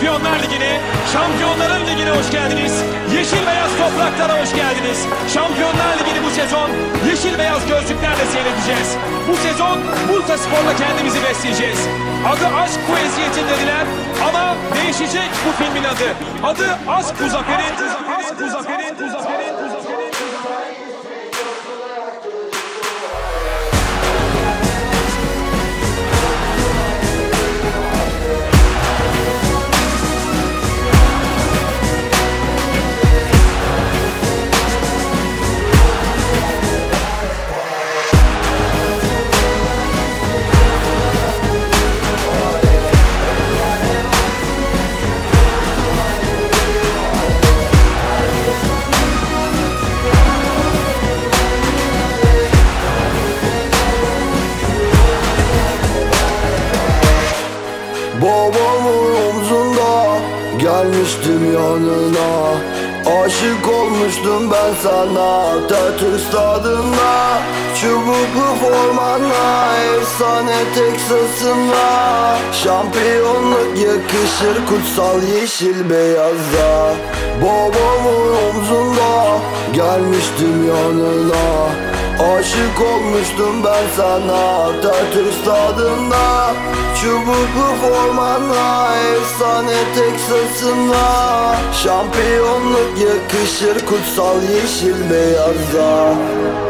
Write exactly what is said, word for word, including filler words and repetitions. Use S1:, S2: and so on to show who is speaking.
S1: Şampiyonlar Ligi'ne, Şampiyonların Ligi'ne hoş geldiniz. Yeşil beyaz topraklara hoş geldiniz. Şampiyonlar Ligi'ni bu sezon yeşil beyaz gözlüklerle seyredeceğiz. Bu sezon Bursa Spor'la kendimizi besleyeceğiz. Adı aşk bu eziyetin dediler ama değişecek bu filmin adı. Adı Aşk bu Zafer'in, Aşk bu Zafer'in, bu Zafer'in, bu Zafer'in.
S2: Babamın omzunda gelmiştim yanına. Aşık olmuştum ben sana Tatürk stadında. Çubuklu formanla, efsane Teksas'ınla. Şampiyonluk yakışır kutsal yeşil beyaza. Babamın omzunda gelmiştim yanına. Aşık olmuştum ben sana Tatürk stadında. Çubuklu formanla, efsane Teksas'ınla. Şampiyonluk yakışır kutsal yeşil beyaza.